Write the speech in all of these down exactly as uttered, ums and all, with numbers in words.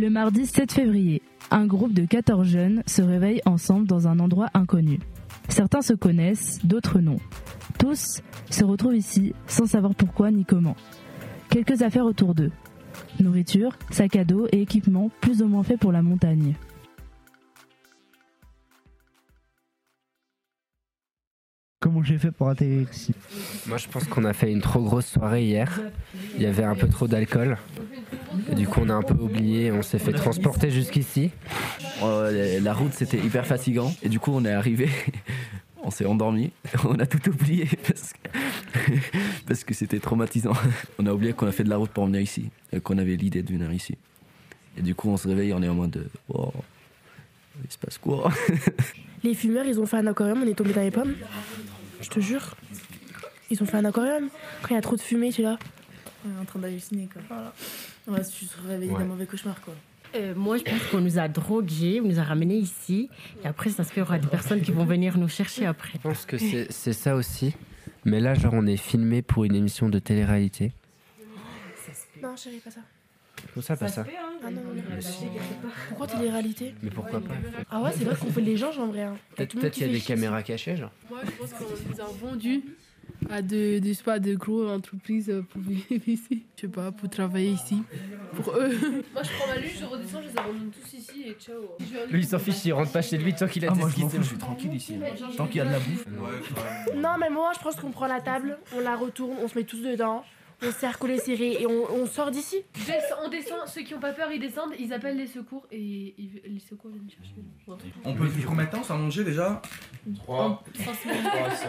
Le mardi sept février, un groupe de quatorze jeunes se réveille ensemble dans un endroit inconnu. Certains se connaissent, d'autres non. Tous se retrouvent ici sans savoir pourquoi ni comment. Quelques affaires autour d'eux. Nourriture, sac à dos et équipements plus ou moins faits pour la montagne. Comment j'ai fait pour atterrir ici ? Moi je pense qu'on a fait une trop grosse soirée hier. Il y avait un peu trop d'alcool. Et du coup on a un peu oublié, on s'est fait transporter jusqu'ici. Euh, la route c'était hyper fatigant et du coup on est arrivé, on s'est endormi, on a tout oublié parce que, parce que c'était traumatisant. On a oublié qu'on a fait de la route pour venir ici et qu'on avait l'idée de venir ici. Et du coup on se réveille, on est en mode de, oh, il se passe quoi ? Les fumeurs, ils ont fait un aquarium, on est tombé dans les pommes. Je te jure. Ils ont fait un aquarium. Quand il y a trop de fumée, tu es là. On est en train d'halluciner, quoi. Voilà. On va se réveiller Ouais. d'un mauvais cauchemar, quoi. Euh, moi, je pense qu'on nous a drogués, on nous a ramenés ici. Et après, ça se fait, il y aura des personnes qui vont venir nous chercher après. Je pense que c'est, c'est ça aussi. Mais là genre on est filmé pour une émission de télé-réalité. Non, je savais pas ça. Comment ça, pas ça ? Ah non, non, non. Mais si. Pourquoi télé-réalité ? Mais pourquoi pas ? Ah ouais, c'est vrai qu'on fait les gens, en vrai. Hein. Peut-être, Tout le monde peut-être qui qu'il y a fait des chier. caméras cachées genre. Moi, je pense qu'on nous a vendus à de, de, je sais pas, de gros entreprises pour vivre ici. Je sais pas, pour travailler ici. Pour eux. Moi, je prends ma luge, je redescends, je les abandonne tous ici et ciao. Lui il s'en fiche, il rentre pas chez lui tant qu'il a Ah, des moi je m'en skis. fous, je suis tranquille ici. Tant qu'il y a de la bouffe. Non, mais moi, je pense qu'on prend la table, on la retourne, on se met tous dedans, on se serre collé serré et on, on sort d'ici. On descend, ceux qui ont pas peur, ils descendent, ils appellent les secours et ils- les secours viennent chercher. Ouais. On peut vivre combien de temps sans manger déjà ? trois semaines.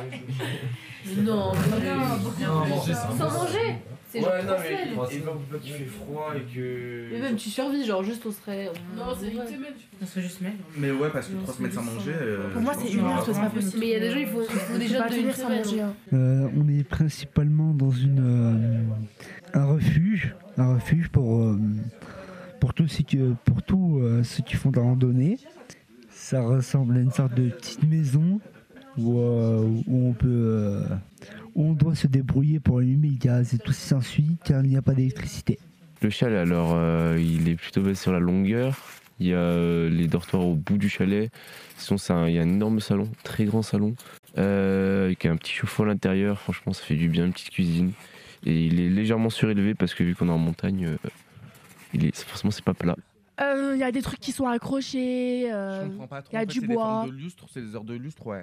Non, non, sans manger. C'est genre trois semaines. Et pas qu'il fait froid et que. Mais même tu survis, genre juste on serait. Non, c'est une semaine. Ça serait juste même. Mais ouais, parce que trois semaines sans manger. euh, Pour moi, je c'est pense une que- heure, c'est pas possible. Mais il y a des gens, ils font, ils font Je déjà peux pas de une tenir sans semaine. manger. Hein. Euh, on est principalement dans une, euh, un refuge, un refuge pour, euh, pour tous ceux qui, pour tous, euh, ceux qui font de la randonnée. Ça ressemble à une sorte de petite maison où, euh, où on peut, euh, où on doit se débrouiller pour allumer le gaz et tout ce qui s'ensuit car il n'y a pas d'électricité. Le chalet, alors, euh, il est plutôt basé sur la longueur. Il y a euh, les dortoirs au bout du chalet. Sinon, c'est un- il y a un énorme salon, très grand salon, euh, avec un petit chauffe-eau à l'intérieur. Franchement, ça fait du bien, une petite cuisine. Et il est légèrement surélevé parce que vu qu'on est en montagne, euh, il est, forcément, c'est pas plat. Il euh, y a des trucs qui sont accrochés. Euh... Je comprends pas trop. y a en fait, du c'est bois. Des formes de lustre, c'est des heures de lustre, ouais.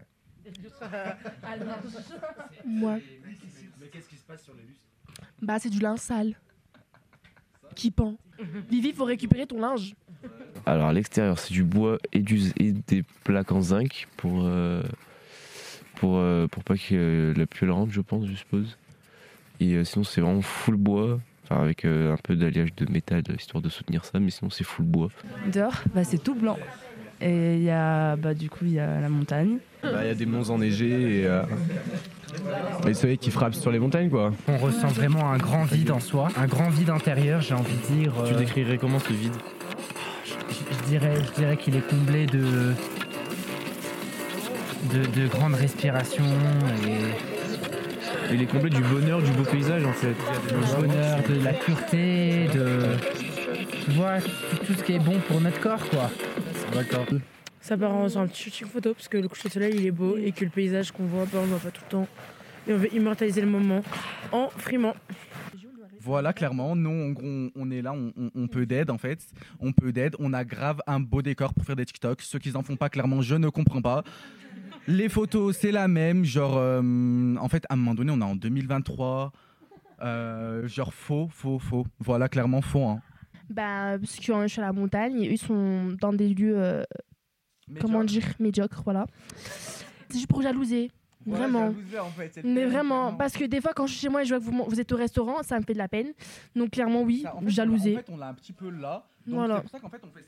Ouais. Mais qu'est-ce qui se passe sur les lustres ? Bah, c'est du linge sale. Qui pend. Vivi, faut récupérer ton linge. Alors, à l'extérieur, c'est du bois et, du, et des plaques en zinc pour, euh, pour, euh, pour pas que la pluie elle rentre, je pense, je suppose. Et euh, sinon, c'est vraiment full bois. Enfin, avec euh, un peu d'alliage de métal histoire de soutenir ça, mais sinon c'est full bois. Dehors, bah, c'est tout blanc. Et il y a, bah, du coup, il y a la montagne. Il bah, y a des monts enneigés et euh, le soleil qui frappe sur les montagnes, quoi. On ressent vraiment un grand vide en soi, un grand vide intérieur, j'ai envie de dire. Tu euh, décrirais comment ce vide ? je, je dirais, je dirais qu'il est comblé de, de, de grandes respirations et Il est comblé du bonheur, du beau paysage en fait. du bonheur, de la pureté, de. Tu vois, tout, tout ce qui est bon pour notre corps, quoi. D'accord. Ça part en, sur un petit shooting photo parce que le coucher de soleil il est beau et que le paysage qu'on voit, bah, on ne voit pas tout le temps. Et on veut immortaliser le moment en frimant. Voilà, clairement, nous, en gros, on, on est là, on, on, on peut d'aide, en fait. On peut d'aide, on a grave un beau décor pour faire des TikTok. Ceux qui en font pas, clairement, je ne comprends pas. Les photos, c'est la même. Genre, euh, en fait, à un moment donné, on est en deux mille vingt-trois. Euh, genre, faux, faux, faux. Voilà, clairement, faux. Hein. Bah, parce que je suis à la montagne et eux ils sont dans des lieux, euh, comment dire, médiocres, voilà. C'est juste pour jalouser. Vraiment. Ouais, en fait, Mais vraiment, parce que des fois quand je suis chez moi et je vois que vous, vous êtes au restaurant, ça me fait de la peine. Donc clairement oui, Ça, en fait, jalouser. En fait, on l'a un petit peu là. Donc Voilà. c'est pour ça qu'en fait, on fait